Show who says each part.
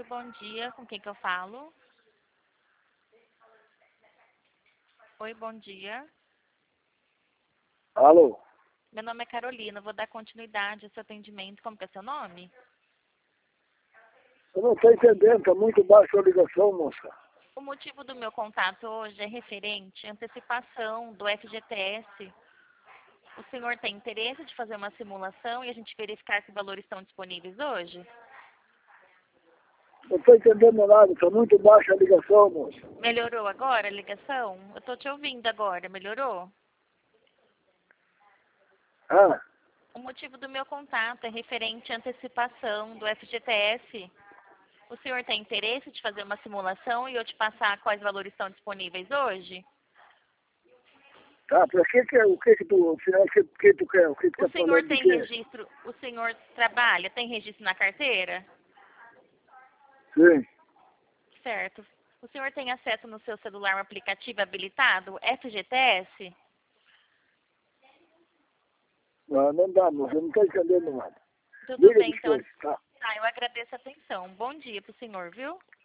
Speaker 1: bom dia. Com quem que eu falo? Oi, bom dia.
Speaker 2: Alô?
Speaker 1: Meu nome é Carolina. Vou dar continuidade ao seu atendimento. Como que é seu nome?
Speaker 2: Eu não estou entendendo, está muito baixa a ligação, moça.
Speaker 1: O motivo do meu contato hoje é referente à antecipação do FGTS. O senhor tem interesse de fazer uma simulação e a gente verificar se valores estão disponíveis hoje?
Speaker 2: Não estou entendendo nada, está muito baixa a ligação, moça.
Speaker 1: Melhorou agora a ligação? Eu estou te ouvindo agora. Melhorou?
Speaker 2: Ah,
Speaker 1: O motivo do meu contato é referente à antecipação do FGTS. O senhor tem interesse de fazer uma simulação e eu te passar quais valores estão disponíveis hoje?
Speaker 2: tá, para que tu, afinal, que tu quer? O que tu
Speaker 1: O
Speaker 2: está
Speaker 1: senhor
Speaker 2: falando de
Speaker 1: tem
Speaker 2: quê?
Speaker 1: registro, o senhor trabalha, tem registro na carteira?
Speaker 2: Sim.
Speaker 1: Certo. O senhor tem acesso no seu celular um aplicativo habilitado, FGTS?
Speaker 2: Não dá, moça, eu não estou entendendo nada.
Speaker 1: Tudo
Speaker 2: Liga
Speaker 1: bem, então.
Speaker 2: depois, tá?
Speaker 1: Eu agradeço a atenção. Bom dia para o senhor, viu?